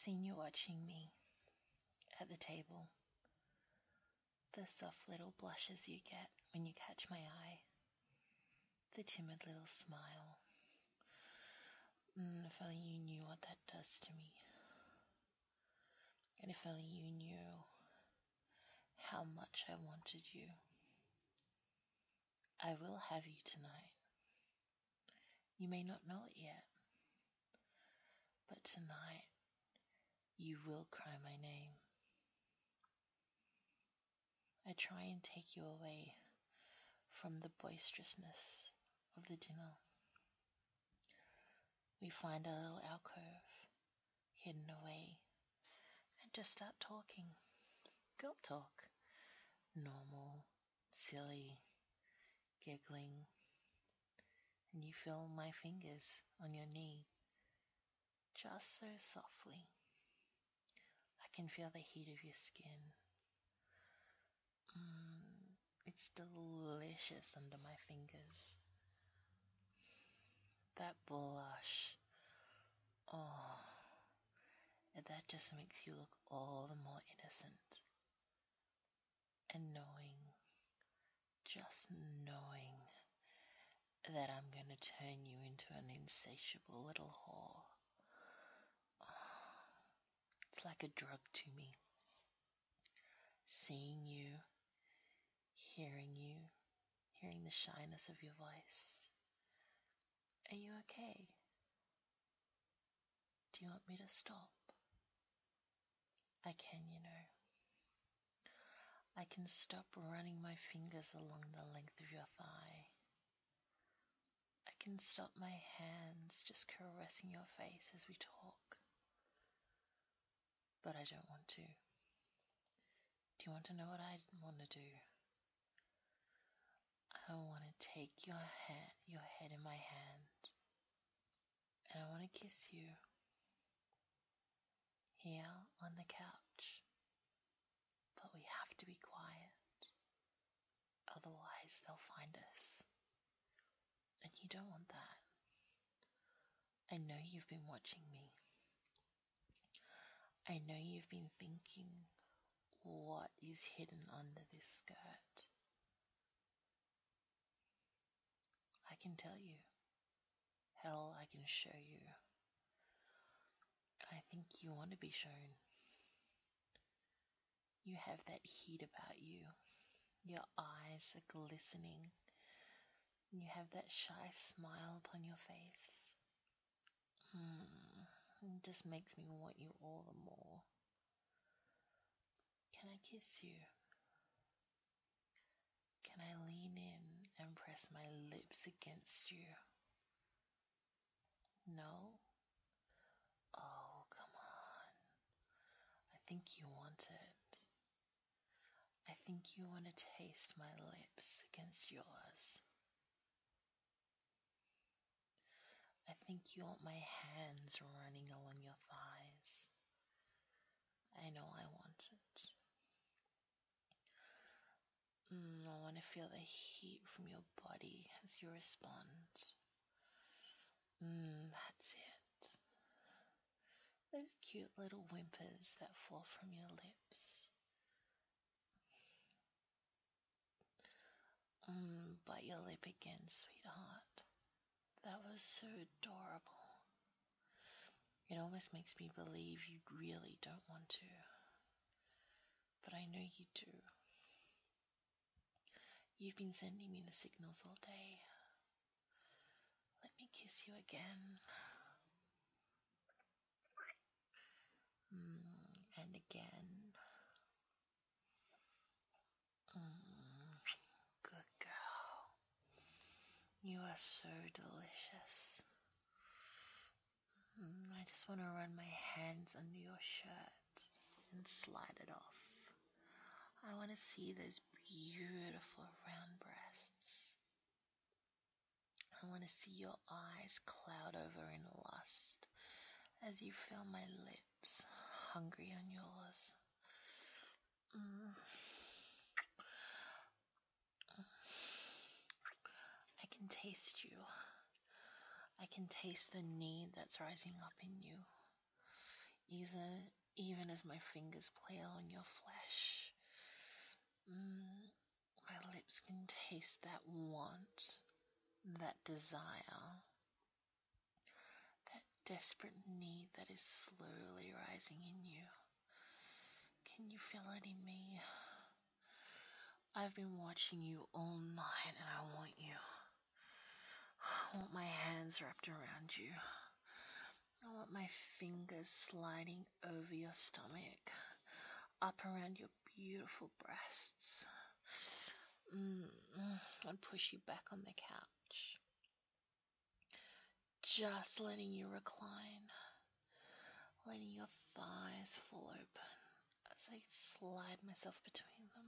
seen you watching me at the table. The soft little blushes you get when you catch my eye. The timid little smile. If only you knew what that does to me. And if only you knew how much I wanted you. I will have you tonight. You may not know it yet, but tonight you will cry my name. I try and take you away from the boisterousness of the dinner. We find a little alcove, hidden away, and just start talking. Girl talk. Normal, silly, giggling. And you feel my fingers on your knee, just so softly. I can feel the heat of your skin. It's delicious under my fingers. That blush. Oh, that just makes you look all the more innocent. And just knowing that I'm going to turn you into an insatiable little whore. Oh, it's like a drug to me. Seeing you, hearing the shyness of your voice. Are you okay? Do you want me to stop? I can, you know. I can stop running my fingers along the length of your thigh. I can stop my hands just caressing your face as we talk. But I don't want to. Do you want to know what I want to do? I want to take your head in my hand, and I want to kiss you here on the couch. But we have to be quiet, otherwise they'll find us. And you don't want that. I know you've been watching me. I know you've been thinking, what is hidden under this skirt? I can tell you. Hell, I can show you. And I think you want to be shown. You have that heat about you. Your eyes are glistening. You have that shy smile upon your face. It just makes me want you all the more. Can I kiss you? Can I lean in and press my lips against you? No? Oh, come on. I think you want it. I think you want to taste my lips against yours. I think you want my hands running along your thighs. I know I want it. I want to feel the heat from your body as you respond. That's it. Those cute little whimpers that fall from your lips. Bite your lip again, sweetheart. That was so adorable. It almost makes me believe you really don't want to. But I know you do. You've been sending me the signals all day. Let me kiss you again. And again. Good girl. You are so delicious. I just want to run my hands under your shirt and slide it off. I want to see those beautiful round breasts. I want to see your eyes cloud over in lust as you feel my lips hungry on yours. I can taste you. I can taste the need that's rising up in you. even as my fingers play on your flesh. My lips can taste that want, that desire, that desperate need that is slowly rising in you. Can you feel it in me? I've been watching you all night and I want you. I want my hands wrapped around you. I want my fingers sliding over your stomach, up around your beautiful breasts. I'd push you back on the couch, just letting you recline, letting your thighs fall open as I slide myself between them.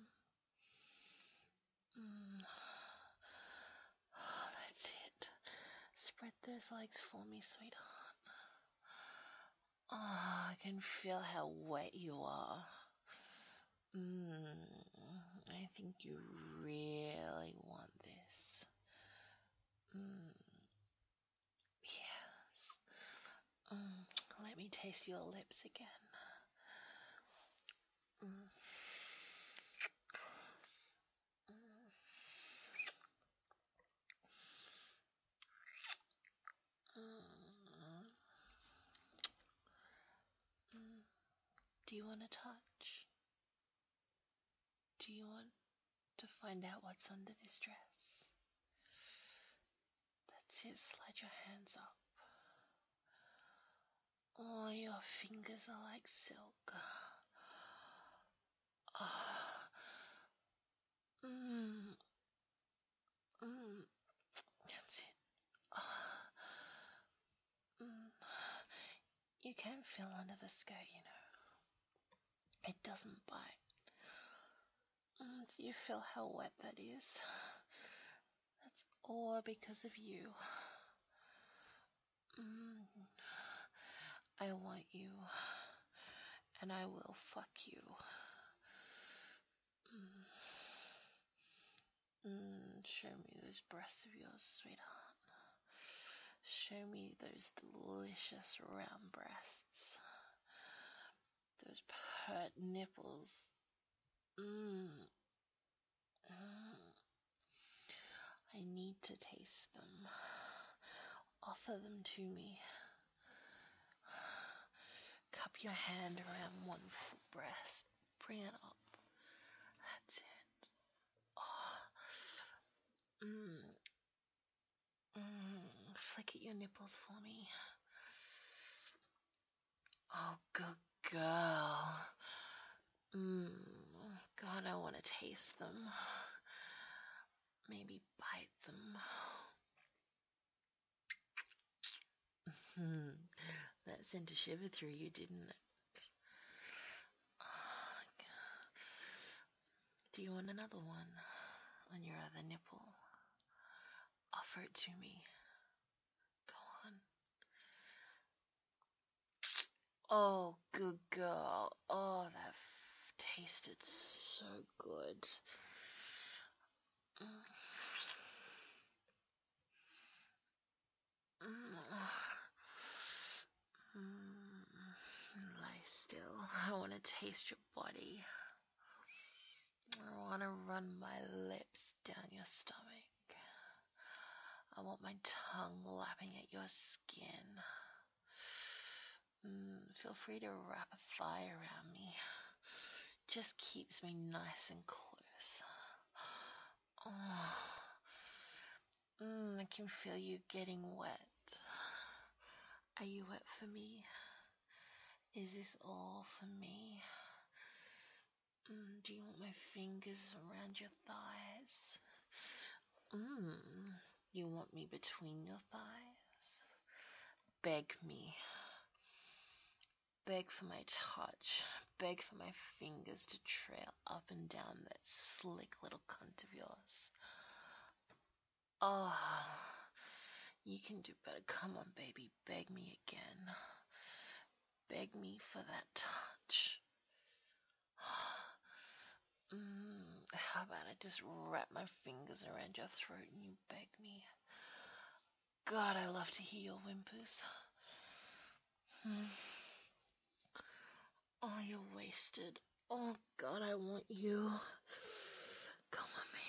Oh, that's it. Spread those legs for me, sweetheart. Oh, I can feel how wet you are. I think you really want this. Yes. Let me taste your lips again. Do you want to touch? Do you want to find out what's under this dress? That's it, slide your hands up. Oh, your fingers are like silk. That's it. You can feel under the skirt, you know. It doesn't bite. Do you feel how wet that is? That's all because of you. I want you, and I will fuck you. Show me those breasts of yours, sweetheart. Show me those delicious round breasts. Those pert nipples. I need to taste them. Offer them to me. Cup your hand around one full breast. Bring it up. That's it. Flick at your nipples for me. Oh, good girl. God, I want to taste them. Maybe bite them. That sent a shiver through you, didn't it? Do you want another one on your other nipple? Offer it to me. Go on. Oh, good girl. Oh, that tasted so good. Lie still. I want to taste your body. I want to run my lips down your stomach. I want my tongue lapping at your skin. Feel free to wrap a thigh around me. Just keeps me nice and close. I can feel you getting wet. Are you wet for me? Is this all for me? Do you want my fingers around your thighs? You want me between your thighs? Beg me. Beg for my touch. Beg for my fingers to trail up and down that slick little cunt of yours. Oh, you can do better. Come on, baby. Beg me again. Beg me for that touch. How about I just wrap my fingers around your throat and you beg me? God, I love to hear your whimpers. you're wasted. Oh God, I want you. Come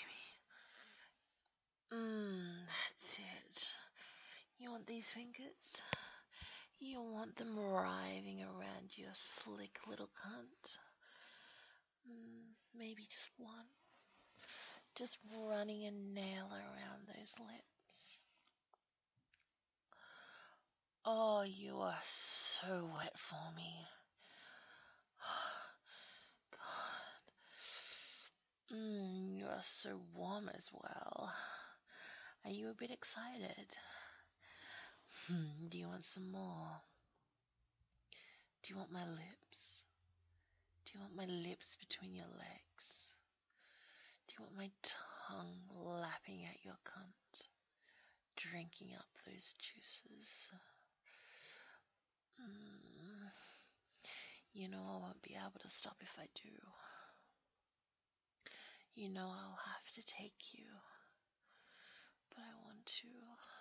on, baby. That's it. You want these fingers? You want them writhing around your slick little cunt? Maybe just one. Just running a nail around those lips. Oh, you are so wet for me. God. You are so warm as well. Are you a bit excited? Do you want some more? Do you want my lips? Do you want my lips between your legs? Do you want my tongue lapping at your cunt, drinking up those juices? You know I won't be able to stop if I do. You know I'll have to take you. But I want to.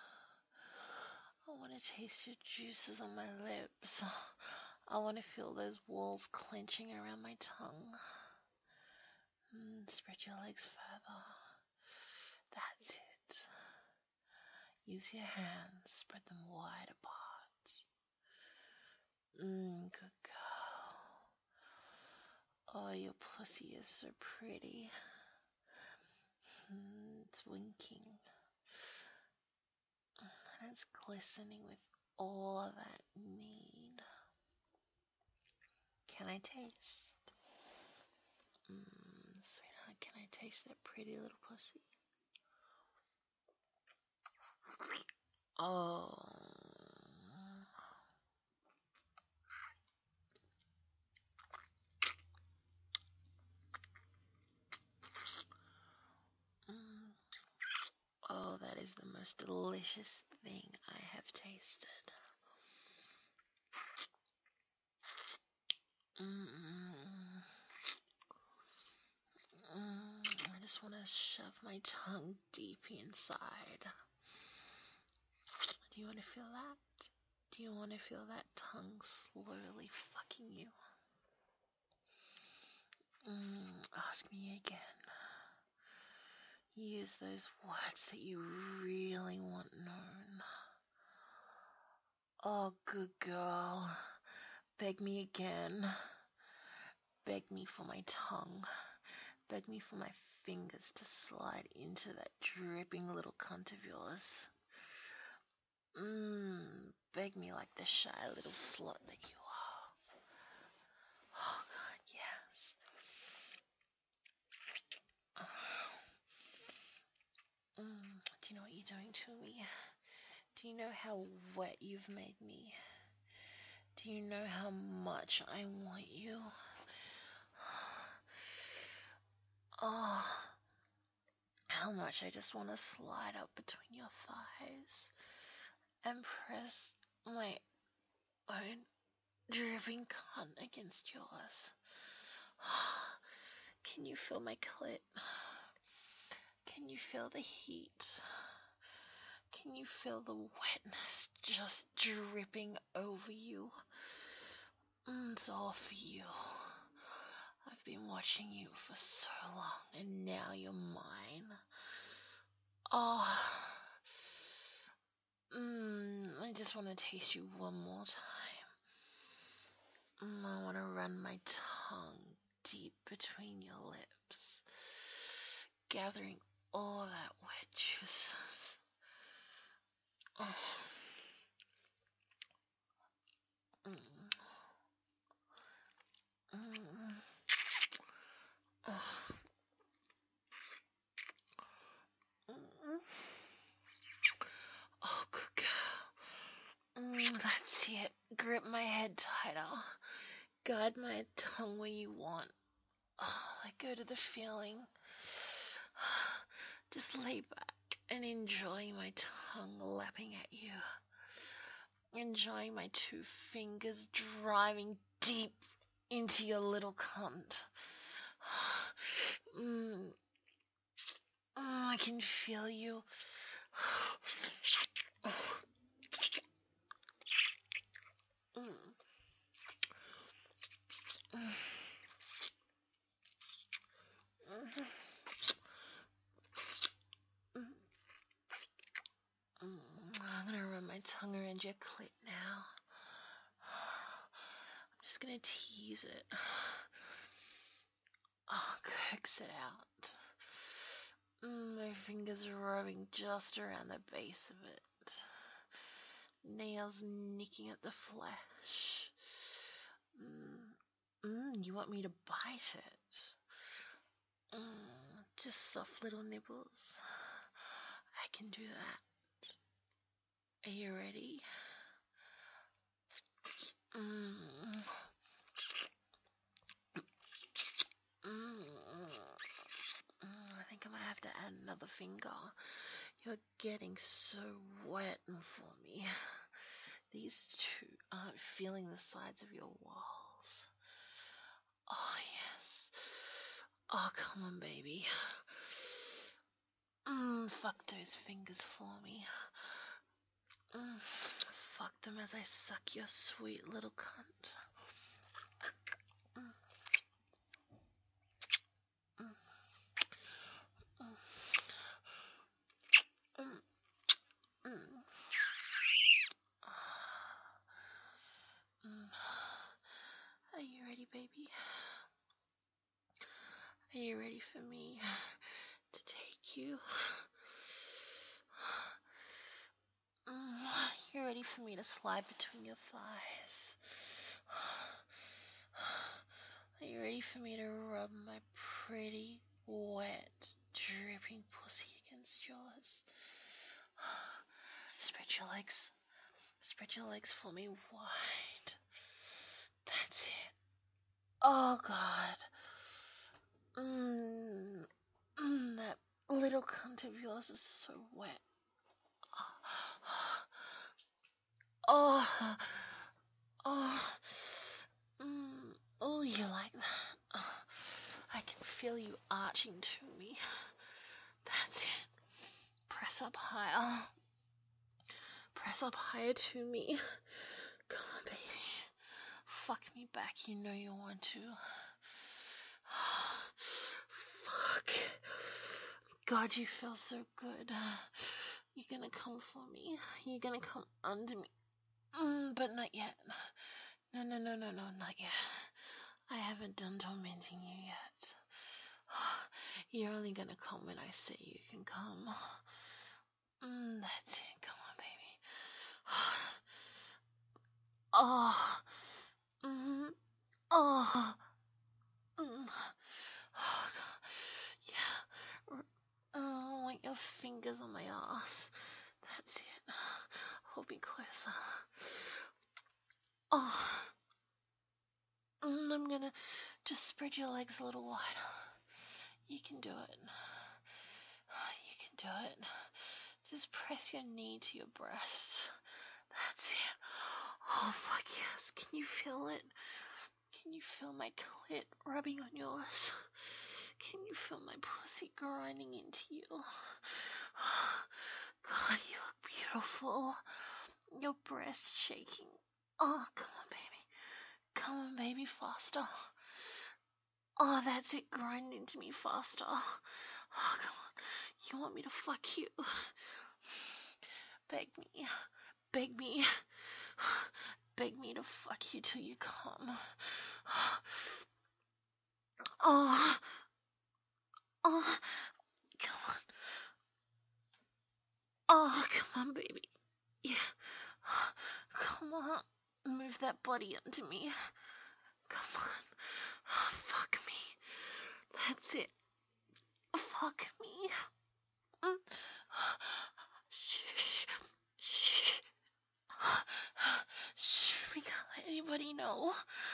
I want to taste your juices on my lips. I want to feel those walls clenching around my tongue. Spread your legs further. That's it. Use your hands. Spread them wide apart. Good girl. Oh, your pussy is so pretty. It's winking. And it's glistening with all that need. Can I taste? Sweetheart, can I taste that pretty little pussy? Oh. Oh, that is the most delicious thing I have tasted. I just want to shove my tongue deep inside. Do you want to feel that? Do you want to feel that tongue slowly fucking you? Ask me again. Use those words that you really want known. Oh, good girl. Beg me again. Beg me for my tongue. Beg me for my fingers to slide into that dripping little cunt of yours. Beg me like the shy little slut that you are. Oh God, yes. Do you know what you're doing to me? Do you know how wet you've made me? Do you know how much I want you? Oh, how much I just want to slide up between your thighs and press my own dripping cunt against yours. Can you feel my clit? Can you feel the heat? Can you feel the wetness just dripping over you? It's all for you. I've been watching you for so long, and now you're mine. Oh, I just want to taste you one more time. I want to run my tongue deep between your lips, gathering all that wet juices. Oh. Oh, good girl. That's it. Grip my head tighter. Guide my tongue where you want. Let go to the feeling. Just lay back and enjoy my tongue lapping at you. Enjoy my 2 fingers driving deep into your little cunt. I can feel you. your clit now. I'm just gonna tease it. Oh, coax it out. My fingers rubbing just around the base of it. Nails nicking at the flesh. You want me to bite it? Just soft little nibbles. I can do that. Are you ready? I think I might have to add another finger. You're getting so wet for me. These two aren't feeling the sides of your walls. Oh, yes. Oh, come on, baby. Fuck those fingers for me. Fuck them as I suck your sweet little cunt. Are you ready, baby? Are you ready for me to take you? You're ready for me to slide between your thighs? Are you ready for me to rub my pretty, wet, dripping pussy against yours? Spread your legs. Spread your legs for me wide. That's it. Oh, God. That little cunt of yours is so wet. Oh, you like that? I can feel you arching to me. That's it. Press up higher. Press up higher to me. Come on, baby. Fuck me back. You know you want to. Fuck. God, you feel so good. You're gonna come for me. You're gonna come under me. But not yet. No, not yet. I haven't done tormenting you yet. You're only gonna come when I say you can come. That's it. Come on, baby. Oh. Oh. Yeah. I want your fingers on my ass. That's it. Hold me closer. Oh. I'm gonna just spread your legs a little wider. You can do it. You can do it. Just press your knee to your breast. That's it. Oh, fuck yes. Can you feel it? Can you feel my clit rubbing on yours? Can you feel my pussy grinding into you? God, you look beautiful. Your breast shaking. Oh, come on, baby. Come on, baby, faster. Oh, that's it. Grind into me faster. Oh, come on. You want me to fuck you? Beg me. Beg me. Beg me to fuck you till you come. Oh. Oh. Come on. Oh, come on, baby. Yeah. Come on. Move that body onto me. Come on. Fuck me. That's it. Fuck me. Shh. We can't let anybody know.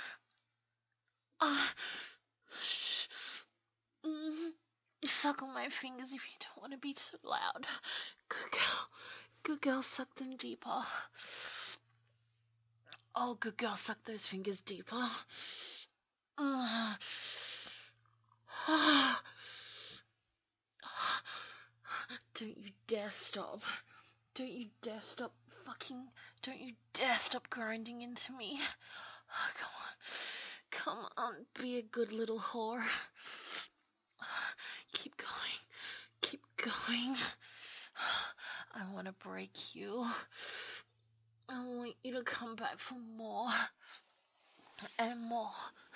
Suck on my fingers if you don't want to be so loud. Good girl. Good girl, suck them deeper. Oh, good girl, suck those fingers deeper. Don't you dare stop. Don't you dare stop fucking. Don't you dare stop grinding into me. Come on, be a good little whore. Keep going. Keep going. I want to break you. I want you to come back for more and more.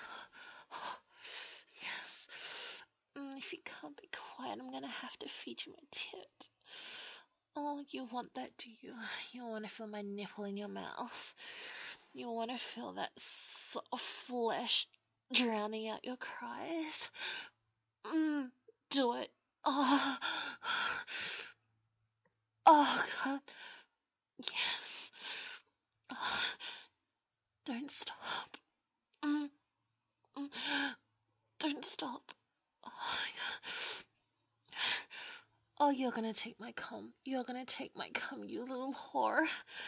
Yes. If you can't be quiet, I'm gonna have to feed you my tit. Oh, you want that, do you? You want to feel my nipple in your mouth? You want to feel that soft flesh drowning out your cries? Do it. Oh, oh God. Yes. Oh, don't stop. Don't stop. Oh my God. Oh, you're gonna take my cum. You're gonna take my cum, you little whore.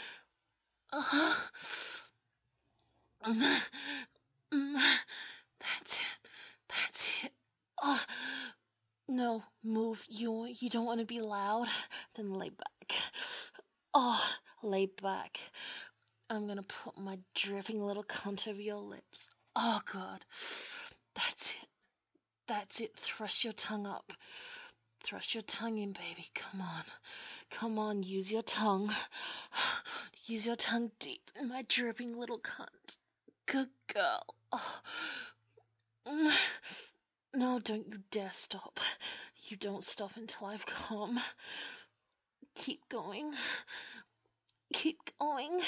That's it. That's it. Oh, no, move. You don't want to be loud? Then lay back. Oh, lay back. I'm gonna put my dripping little cunt over your lips. Oh, God. That's it. That's it. Thrust your tongue up. Thrust your tongue in, baby. Come on. Come on, use your tongue. Use your tongue deep in my dripping little cunt. Good girl. Oh. No, don't you dare stop. You don't stop until I've come. Keep going. Keep going.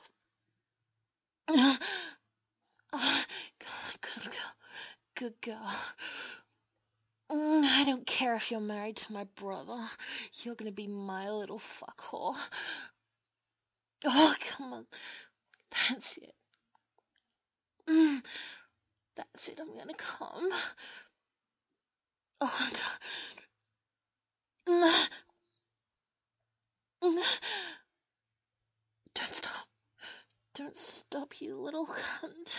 Good girl. Good girl. I don't care if you're married to my brother. You're gonna be my little fuckhole. Oh, come on. That's it. That's it. I'm gonna come. Oh, God. Don't stop. Don't stop, you little cunt.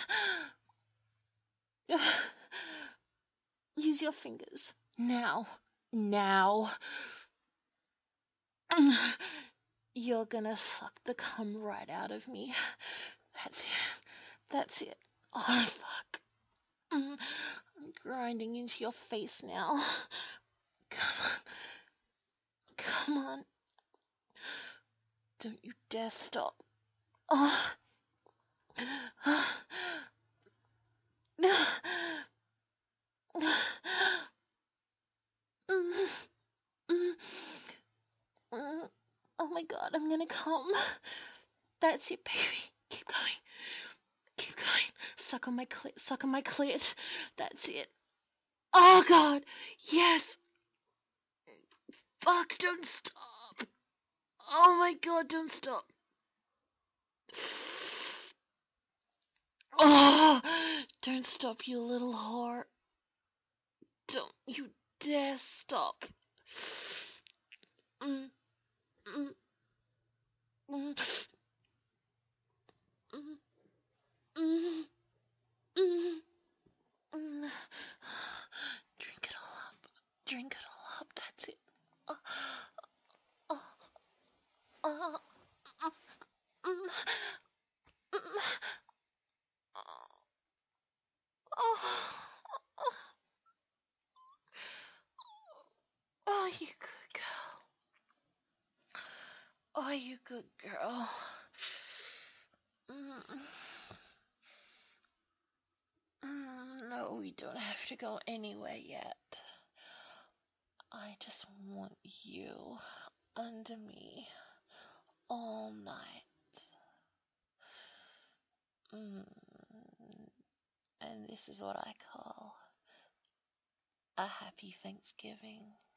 Use your fingers. Now. Now. You're gonna suck the cum right out of me. That's it. That's it. Oh, fuck. I'm grinding into your face now. Come on. Come on. Don't you dare stop. Oh. Oh my God, I'm gonna come. That's it, baby. Keep going. Keep going. Suck on my clit. Suck on my clit. That's it. Oh God. Yes. Fuck, don't stop. Oh my God, don't stop. Oh, don't stop, you little whore. Don't you dare stop. Mm, mm, mm, mm, mm, mm, mm. Drink it all up. Drink it all up. That's it. Oh, oh, oh, mm, mm, oh, oh, oh, you good girl. Oh, you good girl. Mm. No, we don't have to go anywhere yet. I just want you under me all night. And this is what I call a happy Thanksgiving.